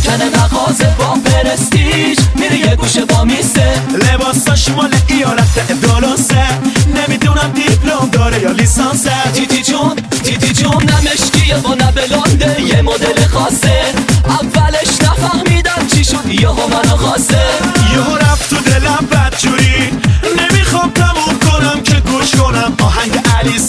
مانکن مغازه با پرستیژ میره یه گوشه با میسته، لباساش مال ایالت دالاسه، نمیدونم دیپلم داره یا لیسانسه. تیتی جون نمشکیه و نه بلنده، یه مدل خاصه، اولش نفهمیدم چی شد یهو منو خواسته، یهو رفت تو دلم بدجوری، نمیخوام تموم کنم که گوش کنم آهنگ علی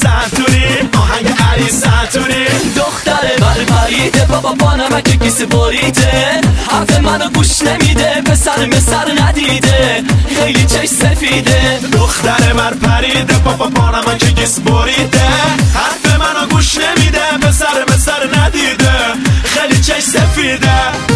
سنتوری. دختره برپریده بابا با نمک کیسه بریده، حرف منو گوش نمیده، پسر مسر ندیده، خیلی چش سفیده. دختره برپریده بابا با نمک کیسه بریده، حرف منو گوش نمیده، پسر مسر ندیده، خیلی چش سفیده.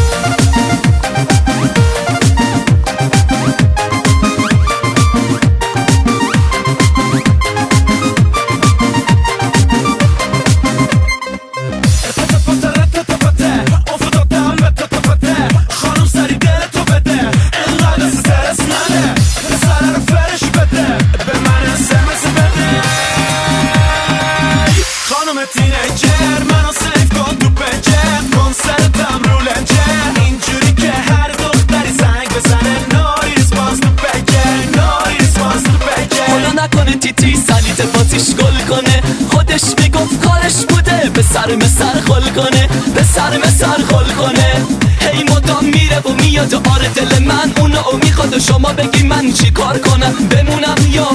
تینیجر منو سیف کن تو پنجر، کنسرتم رو لنجر، اینجوری که هر دختری زنگ بزنه ناری ریسپانس تو بگه. خدا نکنه تیتی سلیت پاتیش گل کنه، خودش میگفت کارش بوده به سر مسر خل کنه، هی مدام میره و میاد آره دل من اونو میخواد و شما بگی من چی کار کنم، بمونم یا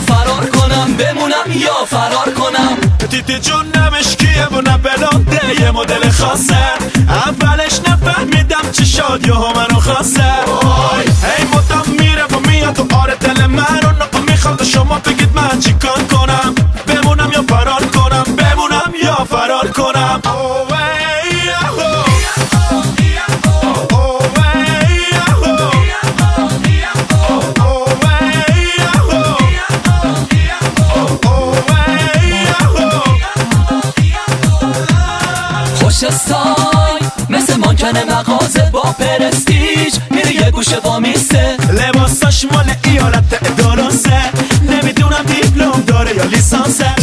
فرار کنم. تیتی جون نمشکیه و نه بلنده، یه مدل خاصه، اولش نفهمیدم چی شد یهو منو خواسته، هی مدام میره و میاد و آره دل من اونو میخواد و شما بگید من چی کار کنم، بمونم یا فرار کنم. استای مثل مانکن مغازه با پرستیژ میره یه گوشه با میسته، لباساش مال ایالت دالاسه، نمیدونم دیپلم داره یا لیسانسه.